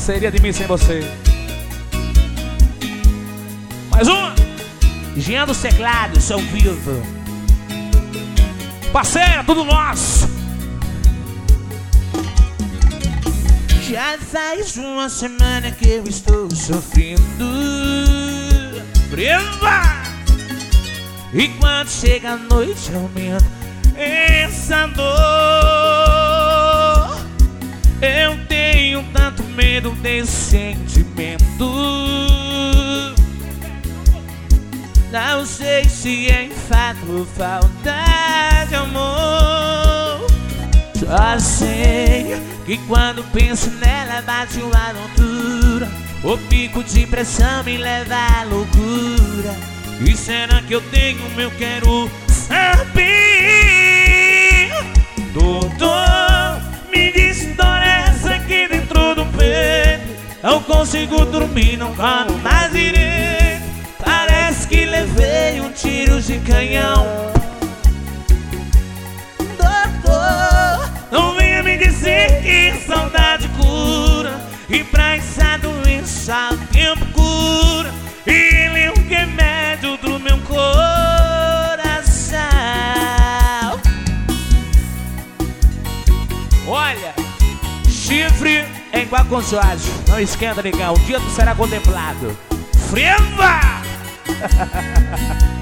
seria de mim sem você? Mais uma. Jean dos teclados, ao vivo. Parceira, tudo nosso. Já faz uma semana que eu estou sofrendo. Breva! E quando chega a noite aumenta essa dor. Eu tenho tanto medo desse sentimento. Não sei se é enfado ou falta de amor. Só sei que quando penso nela bate uma tontura. O pico de pressão me leva à loucura. E será que eu tenho o meu quero saber? Doutor, me diz que dor é essa aqui dentro do peito. Não consigo dormir, não como mais direito. Parece que levei um tiro de canhão. Doutor, não venha me dizer que saudade cura. E pra essa doença o tempo cura. E ele é o remédio do meu coração. Olha, chifre é igual com Jorge. Não esquenta, negão, o dia tu será contemplado. Freva!